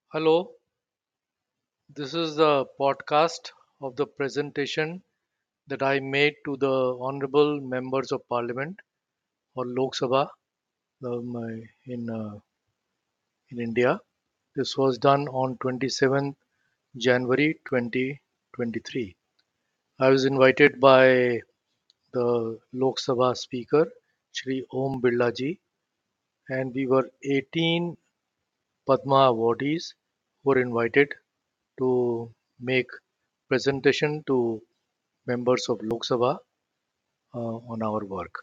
Hello, this is the podcast of the presentation that I made to the honorable members of parliament or Lok Sabha in, uh, in India. This was done on 27th January 2023. I was invited by the Lok Sabha Speaker, Shri Om Birla ji, and we were 18 Padma awardees who were invited to make presentation to members of Lok Sabha on our work.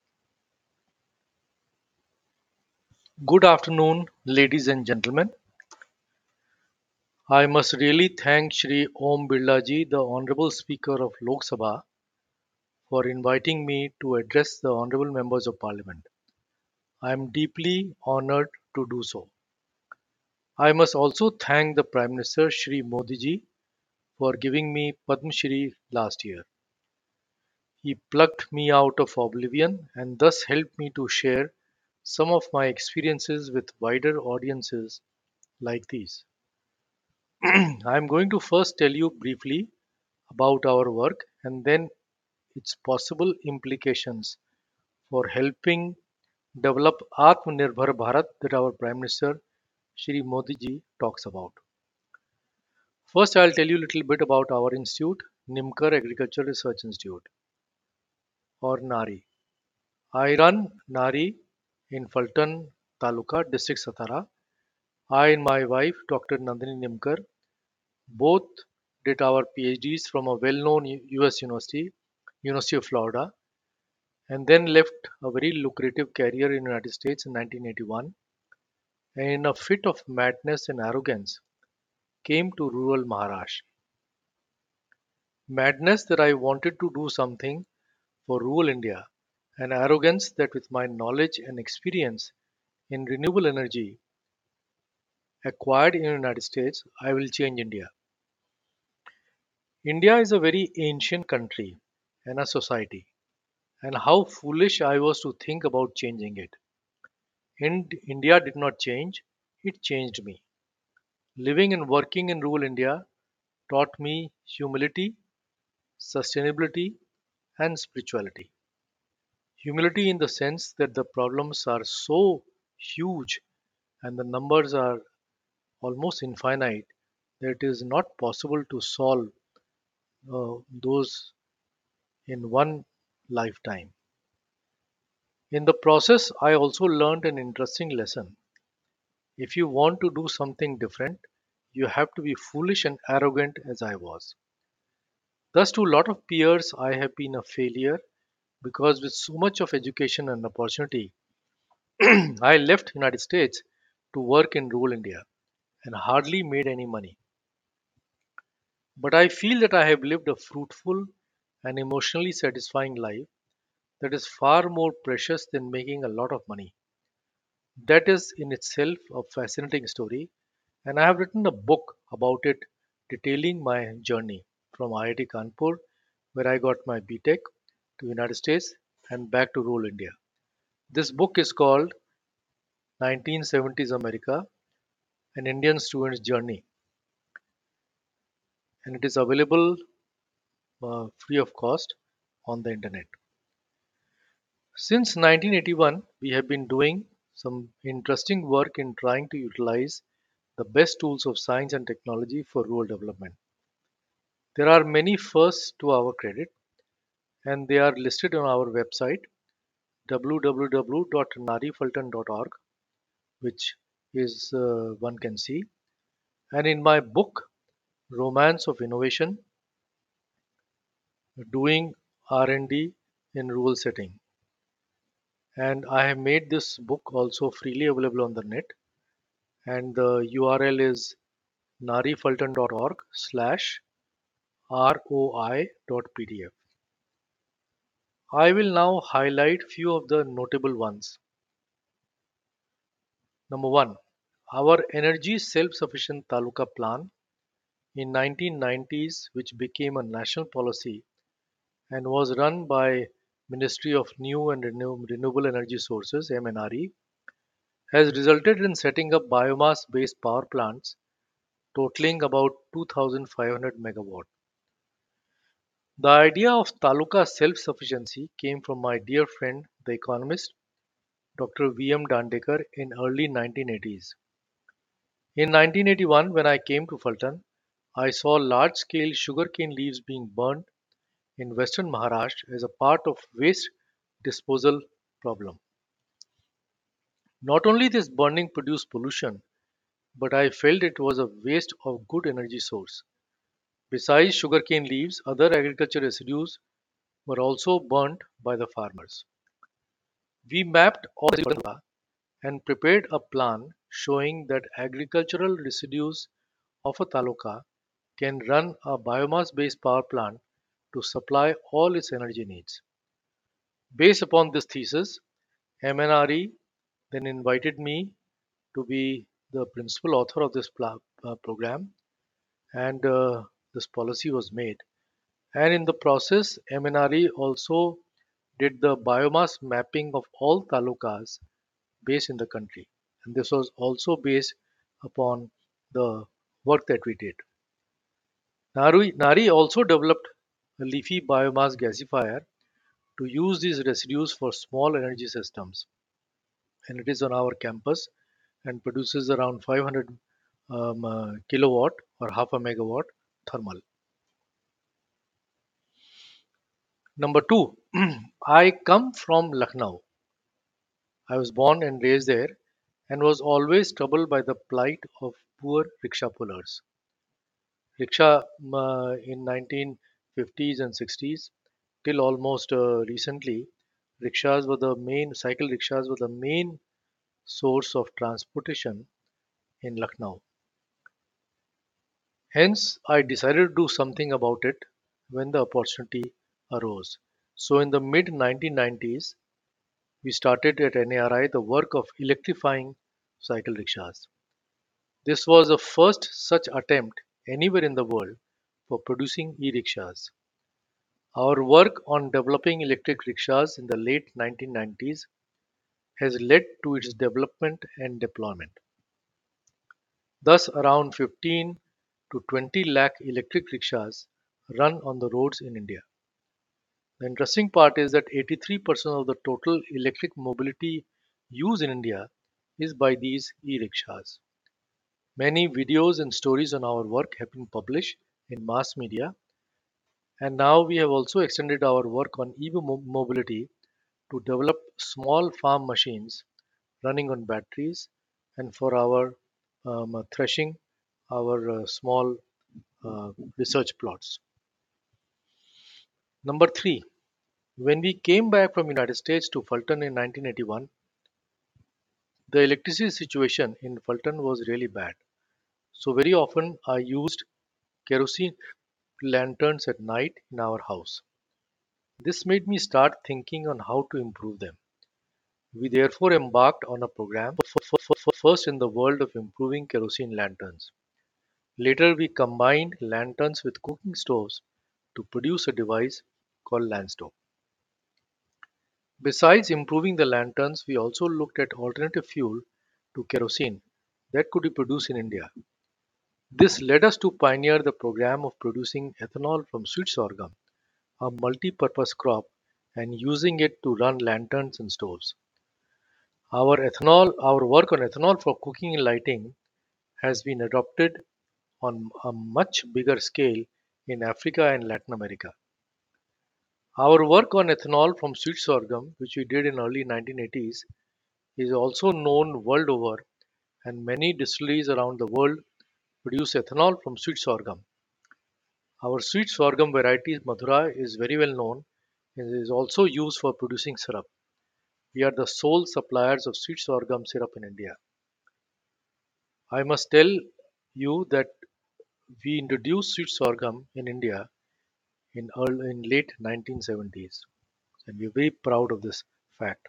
Good afternoon, ladies and gentlemen. I must really thank Shri Om Birla ji, the Honorable Speaker of Lok Sabha, for inviting me to address the Honorable Members of Parliament. I am deeply honored to do so. I must also thank the Prime Minister Shri Modi ji for giving me Padma Shri last year. He plucked me out of oblivion and thus helped me to share some of my experiences with wider audiences like these. I'm going to first tell you briefly about our work and then its possible implications for helping develop Atmanirbhar Bharat that our Prime Minister Shri Modi ji talks about. First, I'll tell you a little bit about our institute, Nimkar Agriculture Research Institute, or NARI. I run NARI in Fulton Taluka, District Satara. I and my wife, Dr. Nandini Nimkar, both did our PhDs from a well-known US university, University of Florida, and then left a very lucrative career in the United States in 1981, and in a fit of madness and arrogance came to rural Maharashtra. Madness that I wanted to do something for rural India, and arrogance that with my knowledge and experience in renewable energy acquired in the United States, I will change India. India is a very ancient country and a society, and how foolish I was to think about changing it. India did not change, it changed me. Living and working in rural India taught me humility, sustainability, and spirituality. Humility in the sense that the problems are so huge and the numbers are almost infinite that it is not possible to solve those in one lifetime. In the process, I also learned an interesting lesson. If you want to do something different, you have to be foolish and arrogant as I was. Thus, to a lot of peers, I have been a failure because with so much of education and opportunity, I left United States to work in rural India and hardly made any money. But I feel that I have lived a fruitful and emotionally satisfying life that is far more precious than making a lot of money. That is in itself a fascinating story, and I have written a book about it detailing my journey from IIT Kanpur, where I got my BTech, to United States and back to rural India. This book is called 1970s America, an Indian student's journey, and it is available free of cost on the internet. Since 1981, we have been doing some interesting work in trying to utilize the best tools of science and technology for rural development. There are many firsts to our credit, and they are listed on our website www.narifulton.org, which is one can see, and in my book Romance of Innovation: Doing R&D in Rural Setting. And I have made this book also freely available on the net, and the URL is narifulton.org slash roi.pdf. I will now highlight few of the notable ones. Number one, our energy self-sufficient Taluka plan in 1990s, which became a national policy and was run by Ministry of New and Renewable Energy Sources (MNRE), has resulted in setting up biomass-based power plants totaling about 2500 megawatt. The idea of taluka self-sufficiency came from my dear friend, the economist Dr. V.M. Dandekar in early 1980s. In 1981, when I came to Fulton, I saw large-scale sugarcane leaves being burned in western Maharashtra as a part of waste disposal problem. Not only this burning produced pollution, but I felt it was a waste of good energy source. Besides sugarcane leaves, other agriculture residues were also burnt by the farmers. We mapped all the residues and prepared a plan showing that agricultural residues of a taluka can run a biomass based power plant to supply all its energy needs. Based upon this thesis, MNRE then invited me to be the principal author of this program, and this policy was made. And in the process, MNRE also did the biomass mapping of all talukas based in the country. And this was also based upon the work that we did. Nari also developed a leafy biomass gasifier to use these residues for small energy systems. And it is on our campus and produces around 500 kilowatt or half a megawatt thermal. Number two, I come from Lucknow. I was born and raised there and was always troubled by the plight of poor rickshaw pullers. Rickshaw in 1950s and 60s till almost recently, cycle rickshaws were the main source of transportation in Lucknow. Hence, I decided to do something about it when the opportunity arose. So, in the mid 1990s, we started at NARI the work of electrifying cycle rickshaws. This was the first such attempt anywhere in the world for producing e rickshaws. Our work on developing electric rickshaws in the late 1990s has led to its development and deployment. Thus, around 15 to 20 lakh electric rickshaws run on the roads in India. The interesting part is that 83% of the total electric mobility used in India is by these e-rickshaws. Many videos and stories on our work have been published in mass media, and now we have also extended our work on mobility to develop small farm machines running on batteries and for our threshing our small research plots. Number three, when we came back from United States to Fulton in 1981, the electricity situation in Fulton was really bad. So very often I used kerosene lanterns at night in our house. This made me start thinking on how to improve them. We therefore embarked on a program first in the world of improving kerosene lanterns. Later we combined lanterns with cooking stoves to produce a device called LANSTOVE. Besides improving the lanterns, we also looked at alternative fuel to kerosene that could be produced in India. This led us to pioneer the program of producing ethanol from sweet sorghum, a multi-purpose crop, and using it to run lanterns and stoves. Our work on ethanol for cooking and lighting has been adopted on a much bigger scale in Africa and Latin America. Our work on ethanol from sweet sorghum, which we did in early 1980s, is also known world over, and many distilleries around the world produce ethanol from sweet sorghum. Our sweet sorghum variety Madhura is very well known and is also used for producing syrup. We are the sole suppliers of sweet sorghum syrup in India. I must tell you that we introduced sweet sorghum in India in late 1970s, and we're very proud of this fact.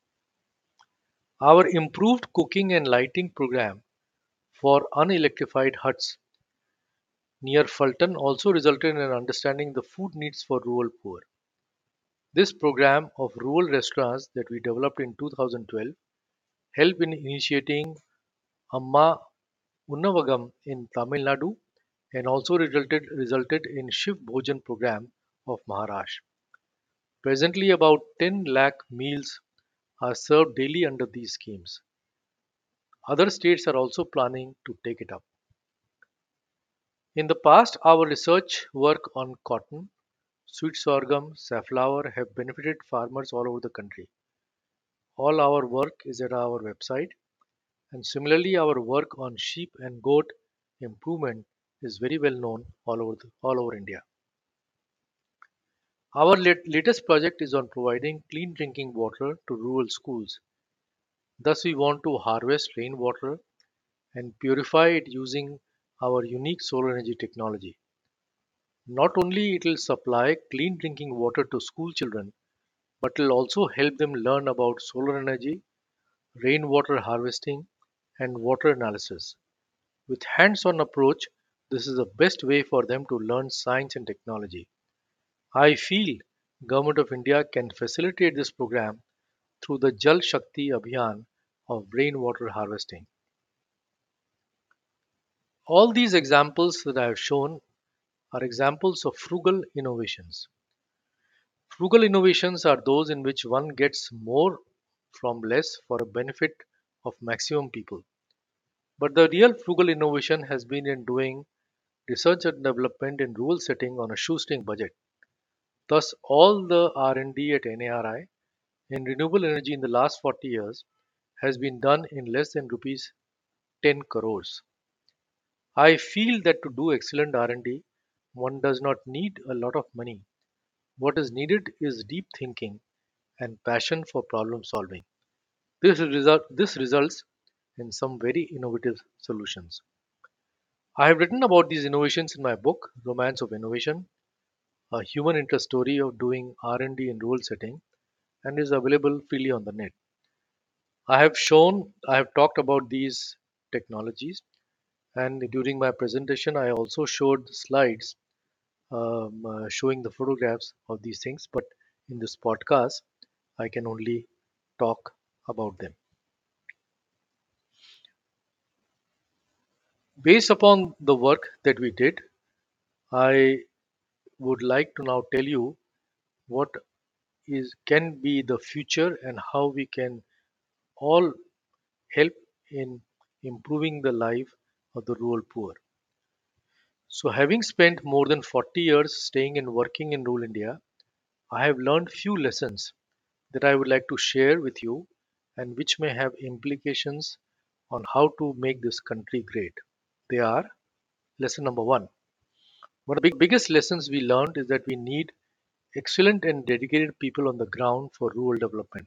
Our improved cooking and lighting program for unelectrified huts near Fulton also resulted in understanding the food needs for rural poor. This program of rural restaurants that we developed in 2012 helped in initiating Amma Unnavagam in Tamil Nadu, and also resulted in Shiv Bhojan program of Maharashtra. Presently, about 10 lakh meals are served daily under these schemes. Other states are also planning to take it up. In the past, our research work on cotton, sweet sorghum, safflower have benefited farmers all over the country. All our work is at our website, and similarly, our work on sheep and goat improvement is very well known all over India. Our latest project is on providing clean drinking water to rural schools. Thus, we want to harvest rainwater and purify it using our unique solar energy technology. Not only it will supply clean drinking water to school children, but will also help them learn about solar energy, rainwater harvesting, and water analysis. With hands-on approach, this is the best way for them to learn science and technology. I feel Government of India can facilitate this program through the Jal Shakti Abhiyan of rainwater harvesting. All these examples that I have shown are examples of frugal innovations. Frugal innovations are those in which one gets more from less for a benefit of maximum people. But the real frugal innovation has been in doing research and development in rural setting on a shoestring budget. Thus, all the R&D at NARI in renewable energy in the last 40 years has been done in less than rupees 10 crores. I feel that to do excellent R&D, one does not need a lot of money. What is needed is deep thinking and passion for problem solving. This results in some very innovative solutions. I have written about these innovations in my book, Romance of Innovation, a human interest story of doing R&D in rural setting, and is available freely on the net. I have talked about these technologies, and during my presentation, I also showed the slides showing the photographs of these things. But in this podcast, I can only talk about them. Based upon the work that we did, I would like to now tell you what is can be the future and how we can all help in improving the life of the rural poor. So, having spent more than 40 years staying and working in rural India, I have learned few lessons that I would like to share with you and which may have implications on how to make this country great. They are: lesson number one. One of the biggest lessons we learned is that we need excellent and dedicated people on the ground for rural development.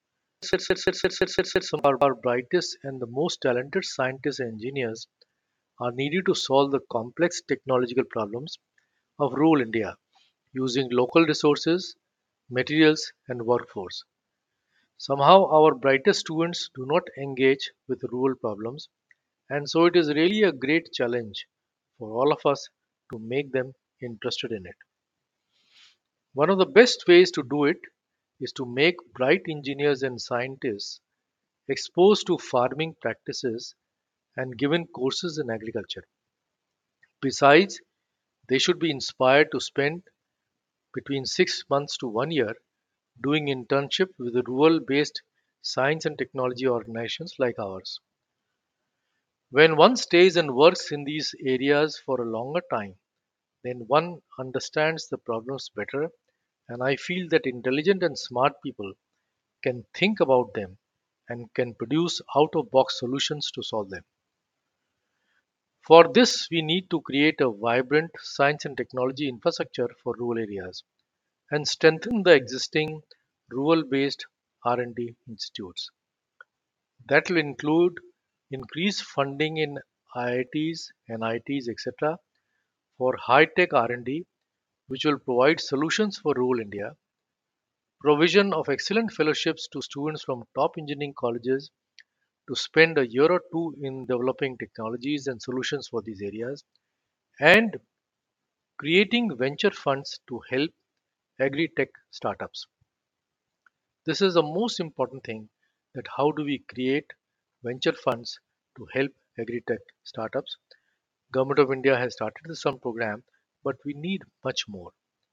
Some of our brightest and the most talented scientists and engineers are needed to solve the complex technological problems of rural India using local resources, materials, and workforce. Somehow, our brightest students do not engage with rural problems, and so it is really a great challenge for all of us to make them interested in it. One of the best ways to do it is to make bright engineers and scientists exposed to farming practices and given courses in agriculture. Besides, they should be inspired to spend between 6 months to 1 year doing internship with the rural based science and technology organizations like ours. When one stays and works in these areas for a longer time, then one understands the problems better, and I feel that intelligent and smart people can think about them and can produce out of box solutions to solve them. For this, we need to create a vibrant science and technology infrastructure for rural areas and strengthen the existing rural based R&D institutes. That will include increased funding in IITs, NITs, etc. for high-tech R&D which will provide solutions for rural India, provision of excellent fellowships to students from top engineering colleges to spend a year or two in developing technologies and solutions for these areas, and creating venture funds to help agri-tech startups. This is the most important thing, that how do we create venture funds to help agri-tech startups. Government of India has started some program, but we need much more.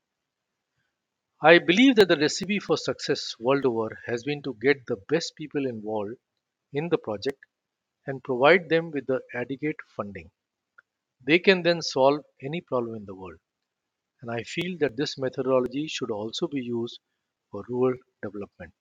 I believe that the recipe for success world over has been to get the best people involved in the project and provide them with the adequate funding. They can then solve any problem in the world. And I feel that this methodology should also be used for rural development.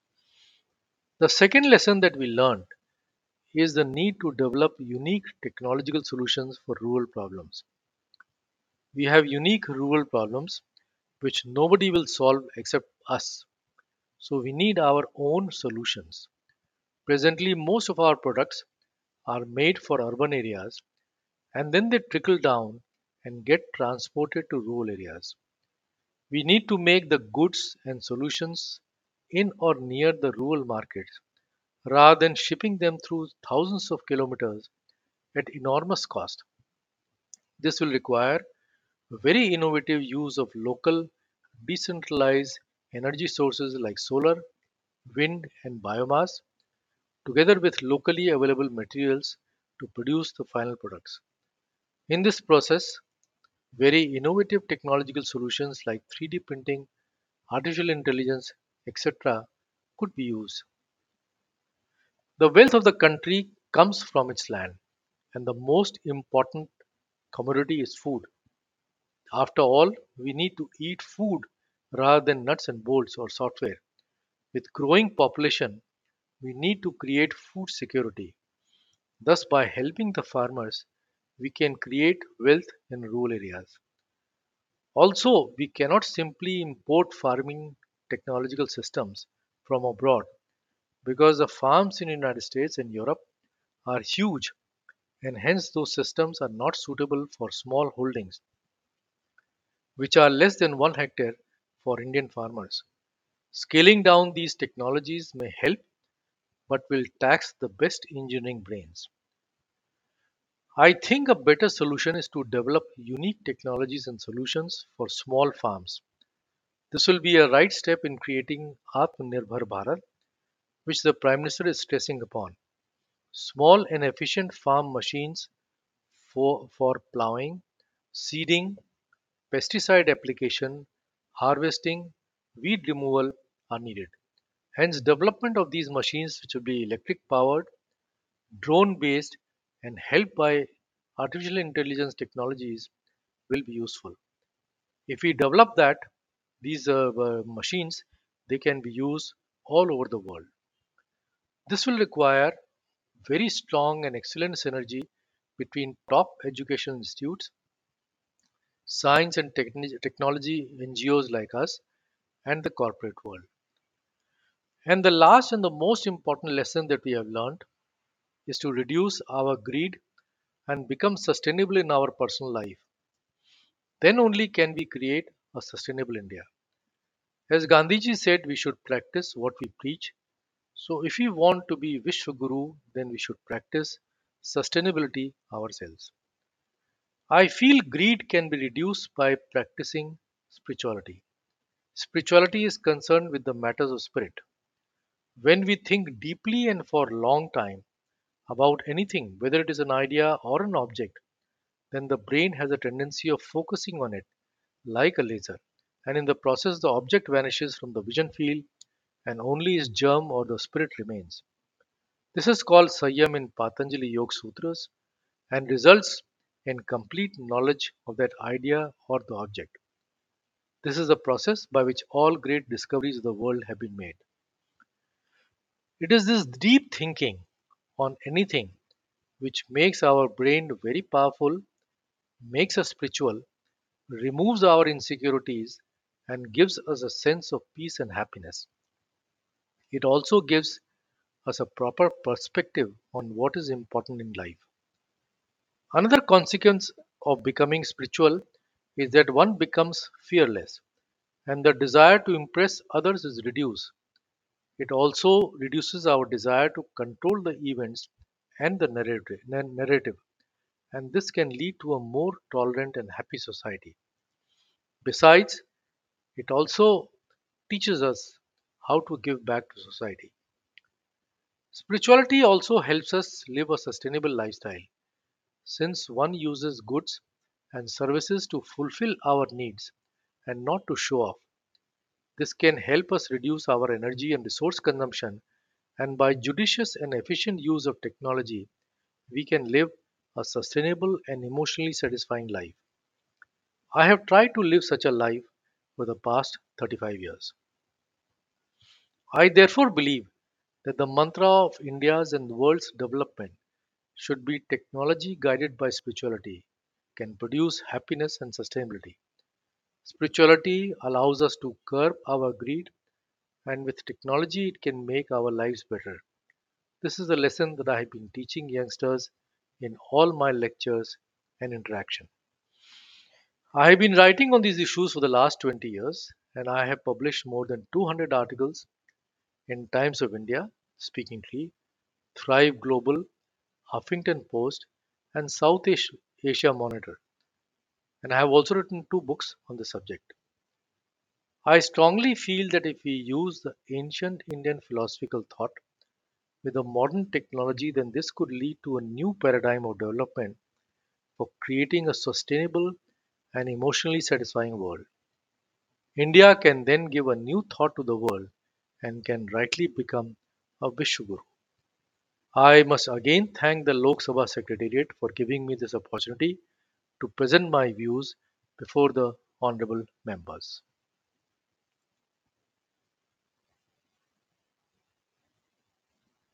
The second lesson that we learned is the need to develop unique technological solutions for rural problems. We have unique rural problems which nobody will solve except us. So we need our own solutions. Presently, most of our products are made for urban areas and then they trickle down and get transported to rural areas. We need to make the goods and solutions in or near the rural markets rather than shipping them through thousands of kilometers at enormous cost. This will require very innovative use of local decentralized energy sources like solar, wind, and biomass, together with locally available materials to produce the final products. In this process, very innovative technological solutions like 3D printing, artificial intelligence, etc., could be used. The wealth of the country comes from its land, and the most important commodity is food. After all, we need to eat food rather than nuts and bolts or software. With growing population, we need to create food security. Thus, by helping the farmers, we can create wealth in rural areas. Also, we cannot simply import farming technological systems from abroad because the farms in the United States and Europe are huge and hence those systems are not suitable for small holdings, which are less than 1 hectare for Indian farmers. Scaling down these technologies may help but will tax the best engineering brains. I think a better solution is to develop unique technologies and solutions for small farms. This will be a right step in creating Atmanirbhar Bharat, which the Prime Minister is stressing upon. Small and efficient farm machines for plowing, seeding, pesticide application, harvesting, weed removal are needed. Hence, development of these machines, which will be electric powered, drone based, and helped by artificial intelligence technologies, will be useful. If we develop that, these machines, they can be used all over the world. This will require very strong and excellent synergy between top education institutes, science and technology NGOs like us, and the corporate world. And the last and the most important lesson that we have learned is to reduce our greed and become sustainable in our personal life. Then only can we create a sustainable India. As Gandhiji said, we should practice what we preach. So, if we want to be Vishwaguru, then we should practice sustainability ourselves. I feel greed can be reduced by practicing spirituality. Spirituality is concerned with the matters of spirit. When we think deeply and for a long time about anything, whether it is an idea or an object, then the brain has a tendency of focusing on it like a laser. And in the process, the object vanishes from the vision field and only its germ or the spirit remains. This is called Sanyam in Patanjali Yoga Sutras and results in complete knowledge of that idea or the object. This is the process by which all great discoveries of the world have been made. It is this deep thinking on anything which makes our brain very powerful, makes us spiritual, removes our insecurities, and gives us a sense of peace and happiness. It also gives us a proper perspective on what is important in life. Another consequence of becoming spiritual is that one becomes fearless and the desire to impress others is reduced. It also reduces our desire to control the events and the narrative, and this can lead to a more tolerant and happy society. Besides, it also teaches us how to give back to society. Spirituality also helps us live a sustainable lifestyle since one uses goods and services to fulfill our needs and not to show off. This can help us reduce our energy and resource consumption, and by judicious and efficient use of technology, we can live a sustainable and emotionally satisfying life. I have tried to live such a life for the past 35 years. I therefore believe that the mantra of India's and the world's development should be technology guided by spirituality, can produce happiness and sustainability. Spirituality allows us to curb our greed, and with technology, it can make our lives better. This is a lesson that I have been teaching youngsters in all my lectures and interaction. I have been writing on these issues for the last 20 years, and I have published more than 200 articles in Times of India, Speaking Tree, Thrive Global, Huffington Post, and Asia Monitor. And I have also written two books on the subject. I strongly feel that if we use the ancient Indian philosophical thought with a modern technology, then this could lead to a new paradigm of development for creating a sustainable and emotionally satisfying world. India can then give a new thought to the world and can rightly become a Vishwaguru. I must again thank the Lok Sabha Secretariat for giving me this opportunity to present my views before the honorable members.